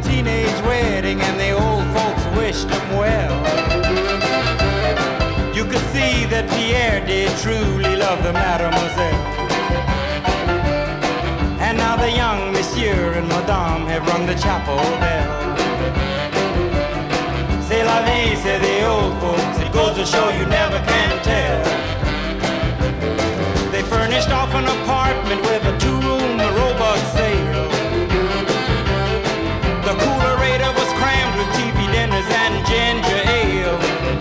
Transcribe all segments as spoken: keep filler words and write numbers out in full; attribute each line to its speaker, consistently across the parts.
Speaker 1: teenage wedding and the old folks wished them well. You could see that Pierre did truly love the mademoiselle. And now the young monsieur and madame have rung the chapel bell. C'est la vie, say the old folks, it goes to show you never can tell. They furnished off an apartment with a two-room robot sale. The coolerator was crammed with T V dinners and ginger ale.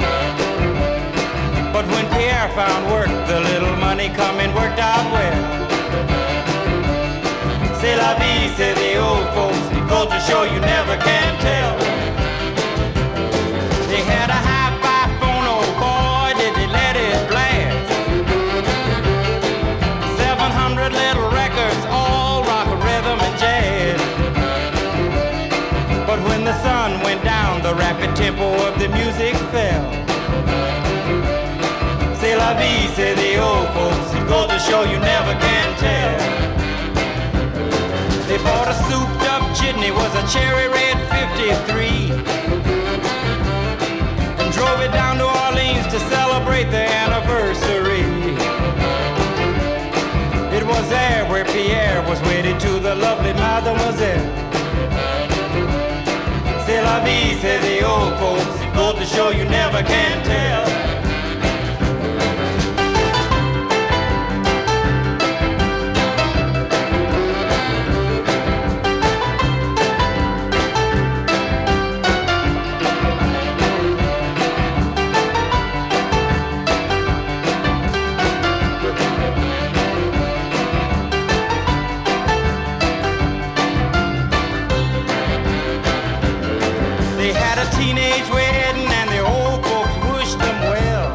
Speaker 1: But when Pierre found work, the little money coming worked out well. C'est la vie, say the old folks, it goes to show you never can tell. They had a hi-fi phone, oh boy, did they let it blast. Seven hundred little records, all rock, rhythm, and jazz. But when the sun went down, the rapid tempo of the music fell. C'est la vie, say the old folks, it goes to show you never can tell. They bought a souped up jitney, was a cherry red fifty-three, and drove it down to Orleans to celebrate their anniversary. It was there where Pierre was wedded to the lovely mademoiselle. C'est la vie, say the old folks, it goes to show you never can tell. Teenage wedding and the old folks wished them well.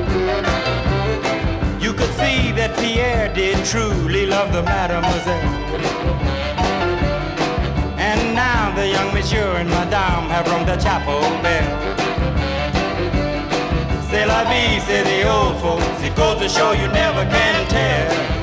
Speaker 1: You could see that Pierre did truly love the mademoiselle. And now the young monsieur and madame have rung the chapel bell. C'est la vie, say the old folks, it goes to show you never can tell.